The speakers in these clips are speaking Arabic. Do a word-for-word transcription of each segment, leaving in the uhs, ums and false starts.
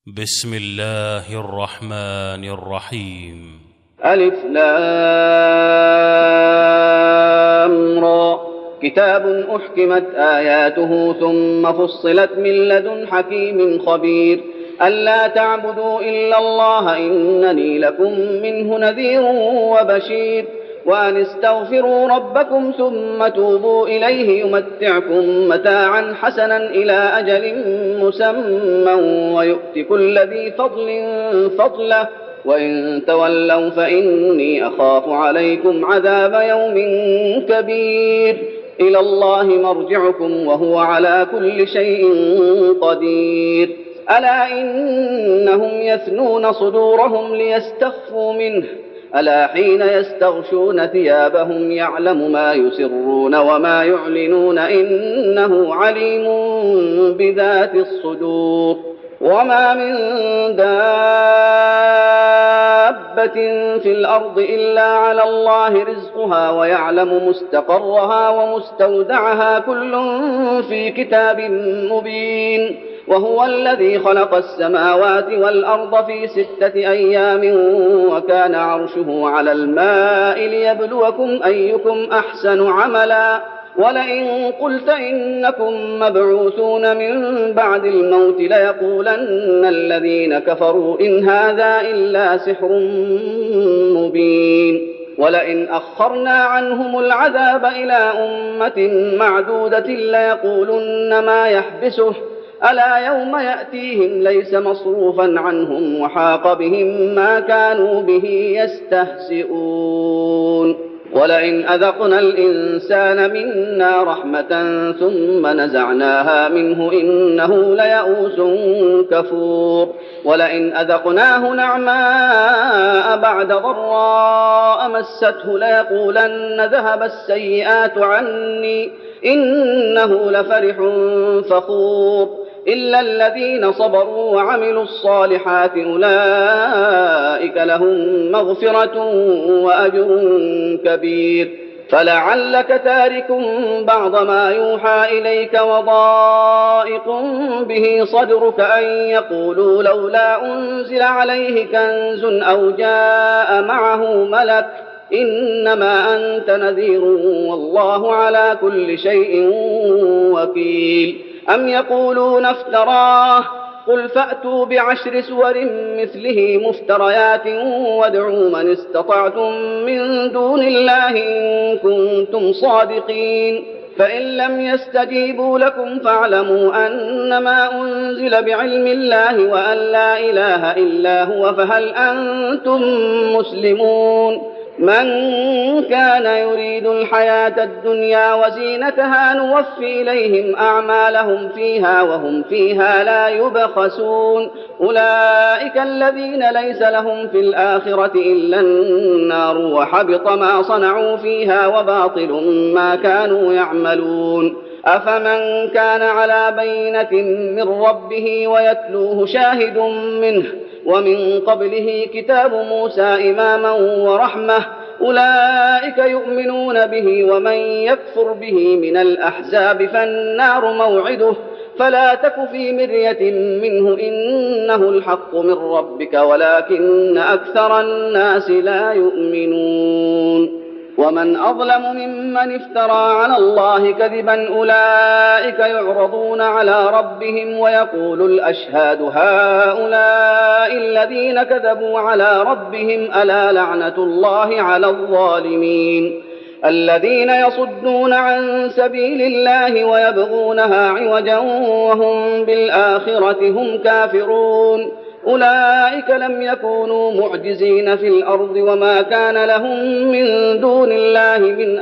بسم الله الرحمن الرحيم. ألف لام را كتاب أحكمت آياته ثم فصلت من لدن حكيم خبير ألا تعبدوا إلا الله إنني لكم منه نذير وبشير وأن استغفروا ربكم ثم توبوا إليه يمتعكم متاعا حسنا إلى أجل مسمى ويؤت كل ذي فضل فضله وإن تولوا فإني أخاف عليكم عذاب يوم كبير إلى الله مرجعكم وهو على كل شيء قدير ألا إنهم يثنون صدورهم ليستخفوا منه ألا حين يستغشون ثيابهم يعلم ما يسرون وما يعلنون إنه عليم بذات الصدور وما من دابة في الأرض إلا على الله رزقها ويعلم مستقرها ومستودعها كل في كتاب مبين وهو الذي خلق السماوات والأرض في ستة أيام وكان عرشه على الماء ليبلوكم أيكم أحسن عملا ولئن قلت إنكم مبعوثون من بعد الموت ليقولن الذين كفروا إن هذا إلا سحر مبين ولئن أخرنا عنهم العذاب إلى أمة معدودة ليقولن ما يحبسه ألا يوم يأتيهم ليس مصروفا عنهم وحاق بهم ما كانوا به يستهزئون ولئن أذقنا الإنسان منا رحمة ثم نزعناها منه إنه ليئوس كفور ولئن أذقناه نعماء بعد ضراء مسته ليقولن ذهب السيئات عني إنه لفرح فخور إلا الذين صبروا وعملوا الصالحات أولئك لهم مغفرة وأجر كبير فلعلك تارك بعض ما يوحى إليك وضائق به صدرك أن يقولوا لولا أنزل عليه كنز أو جاء معه ملك إنما أنت نذير والله على كل شيء وكيل أم يقولون افتراه قل فأتوا بعشر سور مثله مفتريات وادعوا من استطعتم من دون الله إن كنتم صادقين فإن لم يستجيبوا لكم فاعلموا أنما أنزل بعلم الله وأن لا إله إلا هو فهل أنتم مسلمون من كان يريد الحياة الدنيا وزينتها نوفي إليهم أعمالهم فيها وهم فيها لا يبخسون أولئك الذين ليس لهم في الآخرة إلا النار وحبط ما صنعوا فيها وباطل ما كانوا يعملون أفمن كان على بينة من ربه ويتلوه شاهد منه ومن قبله كتاب موسى إماما ورحمة أولئك يؤمنون به ومن يكفر به من الأحزاب فالنار موعده فلا تك في مرية منه إنه الحق من ربك ولكن أكثر الناس لا يؤمنون ومن أظلم ممن افترى على الله كذبا أولئك يعرضون على ربهم ويقول الأشهاد هؤلاء الذين كذبوا على ربهم ألا لعنة الله على الظالمين الذين يصدون عن سبيل الله ويبغونها عوجا وهم بالآخرة هم كافرون أولئك لم يكونوا معجزين في الأرض وما كان لهم من دون الله من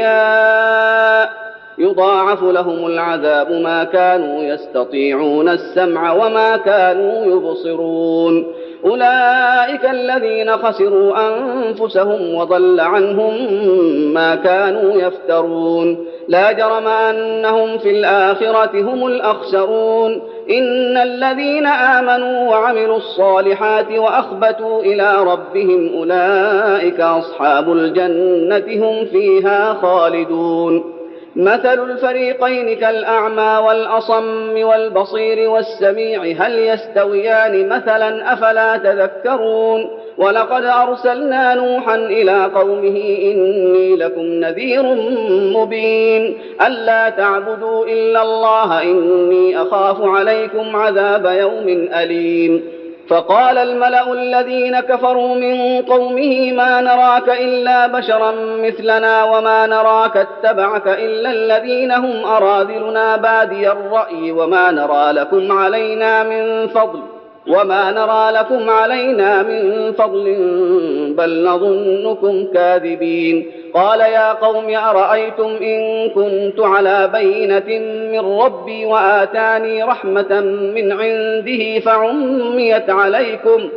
أولياء يضاعف لهم العذاب ما كانوا يستطيعون السمع وما كانوا يبصرون أولئك الذين خسروا أنفسهم وضل عنهم ما كانوا يفترون لا جرم أنهم في الآخرة هم الأخسرون إن الذين آمنوا وعملوا الصالحات وأخبتوا إلى ربهم أولئك أصحاب الجنة هم فيها خالدون مثل الفريقين كالأعمى والأصم والبصير والسميع هل يستويان مثلا أفلا تذكرون ولقد أرسلنا نوحا إلى قومه إني لكم نذير مبين ألا تعبدوا إلا الله إني أخاف عليكم عذاب يوم أليم فقال الملأ الذين كفروا من قومه ما نراك إلا بشرا مثلنا وما نراك اتبعك إلا الذين هم أراذلنا بادي الرأي وما نرى لكم علينا من فضل وما نرى لكم علينا من فضل بل نظنكم كاذبين قال يا قوم أرأيتم إن كنت على بينة من ربي وآتاني رحمة من عنده فعميت عليكم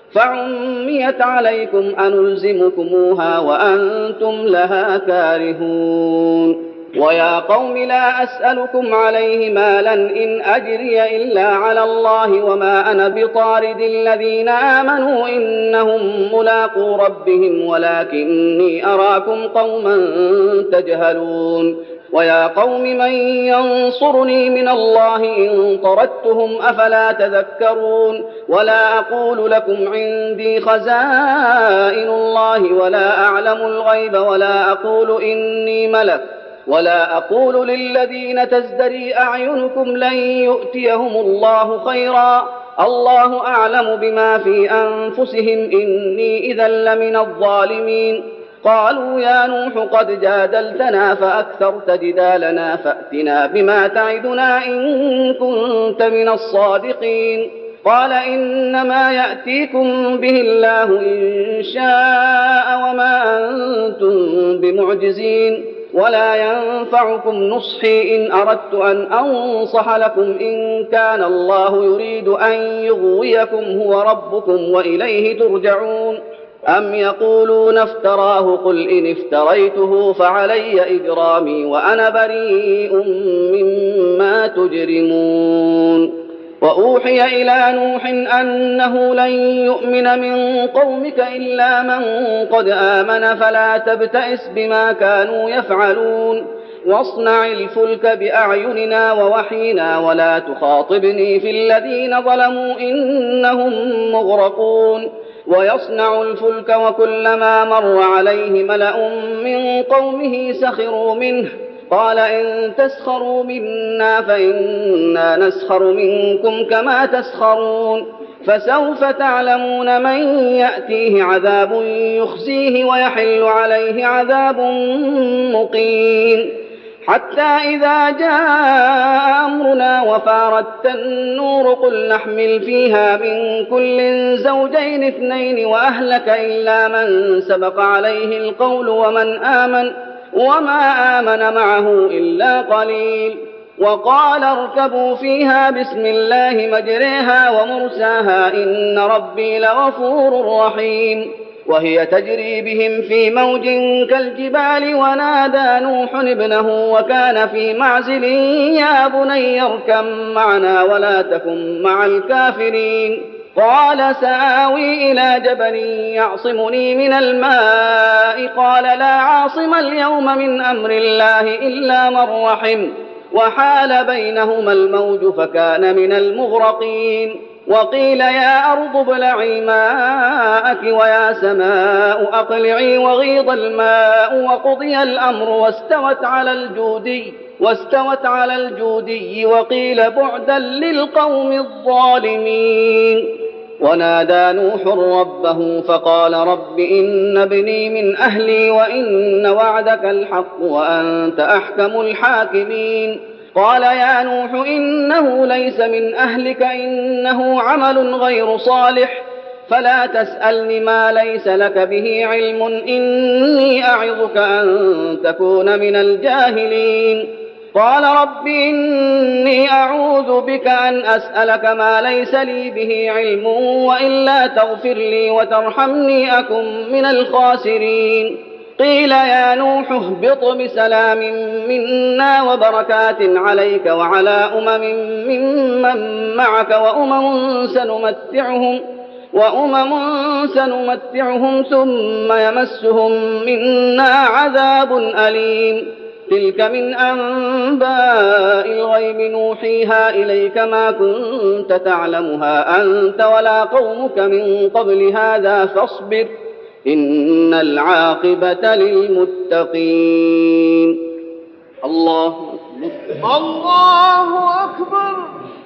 فعميت عليكم أنلزمكموها وأنتم لها كارهون ويا قوم لا أسألكم عليه مالا إن أجري إلا على الله وما أنا بطارد الذين آمنوا إنهم ملاقو ربهم ولكني أراكم قوما تجهلون ويا قوم من ينصرني من الله إن طردتهم أفلا تذكرون ولا أقول لكم عندي خزائن الله ولا أعلم الغيب ولا أقول إني ملك ولا أقول للذين تزدري أعينكم لن يؤتيهم الله خيرا الله أعلم بما في أنفسهم إني إذا لمن الظالمين قالوا يا نوح قد جادلتنا فأكثرت جدالنا فأتنا بما تعدنا إن كنت من الصادقين قال إنما يأتيكم به الله إن شاء وما أنتم بمعجزين ولا ينفعكم نصحي إن أردت أن أنصح لكم إن كان الله يريد أن يغويكم هو ربكم وإليه ترجعون أم يقولون افتراه قل إن افتريته فعلي إجرامي وأنا بريء مما تجرمون وأوحي إلى نوح أنه لن يؤمن من قومك إلا من قد آمن فلا تبتئس بما كانوا يفعلون واصنع الفلك بأعيننا ووحينا ولا تخاطبني في الذين ظلموا إنهم مغرقون ويصنع الفلك وكلما مر عليه ملأ من قومه سخروا منه قال إن تسخروا منا فإنا نسخر منكم كما تسخرون فسوف تعلمون من يأتيه عذاب يخزيه ويحل عليه عذاب مقيم حتى إذا جاء أمرنا وفارت النور قل نحمل فيها من كل زوجين اثنين وأهلك إلا من سبق عليه القول ومن آمن وما آمن معه إلا قليل وقال اركبوا فيها بسم الله مجريها ومرساها إن ربي لغفور رحيم وهي تجري بهم في موج كالجبال ونادى نوح ابنه وكان في معزل يا بني اركب معنا ولا تكن مع الكافرين قال سآوي إلى جبل يعصمني من الماء قال لا عاصم اليوم من أمر الله إلا من رحم وحال بينهما الموج فكان من المغرقين وقيل يا أرض ابلعي ماءك ويا سماء أقلعي وغيض الماء وقضي الأمر واستوت على الجودي واستوت على الجودي وقيل بعدا للقوم الظالمين ونادى نوح ربه فقال رب إن ابني من أهلي وإن وعدك الحق وأنت أحكم الحاكمين قال يا نوح إنه ليس من أهلك إنه عمل غير صالح فلا تسألني ما ليس لك به علم إني أعظك أن تكون من الجاهلين قال رب إني أعوذ بك أن أسألك ما ليس لي به علم وإلا تغفر لي وترحمني أكن من الخاسرين قيل يا نوح اهبط بسلام منا وبركات عليك وعلى أمم ممن معك وأمم سنمتعهم وأمم سنمتعهم ثم يمسهم منا عذاب أليم تلك من أنباء الغيب نوحيها إليك ما كنت تعلمها أنت ولا قومك من قبل هذا فاصبر إن العاقبة للمتقين. الله أكبر. الله أكبر.